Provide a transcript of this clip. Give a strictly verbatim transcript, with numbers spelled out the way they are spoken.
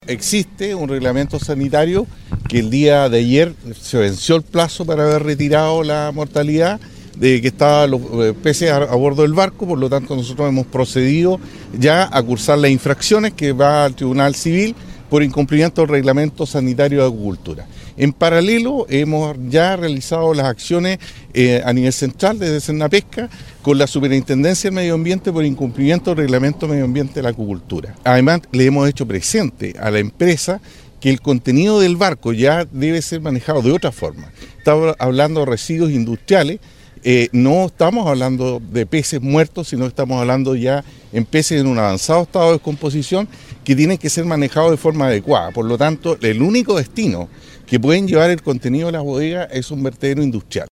existe un reglamento sanitario que el día de ayer se venció el plazo para haber retirado la mortalidad de que estaban los peces a, a bordo del barco, por lo tanto nosotros hemos procedido ya a cursar las infracciones que va al Tribunal Civil por incumplimiento del Reglamento Sanitario de Acuicultura. En paralelo hemos ya realizado las acciones eh, a nivel central desde Senapesca con la Superintendencia del Medio Ambiente por incumplimiento del Reglamento Medio Ambiente de la Acuicultura. Además le hemos hecho presente a la empresa que el contenido del barco ya debe ser manejado de otra forma. Estamos hablando de residuos industriales. Eh, no estamos hablando de peces muertos, sino que estamos hablando ya en peces en un avanzado estado de descomposición que tienen que ser manejados de forma adecuada. Por lo tanto, el único destino que pueden llevar el contenido de las bodegas es un vertedero industrial.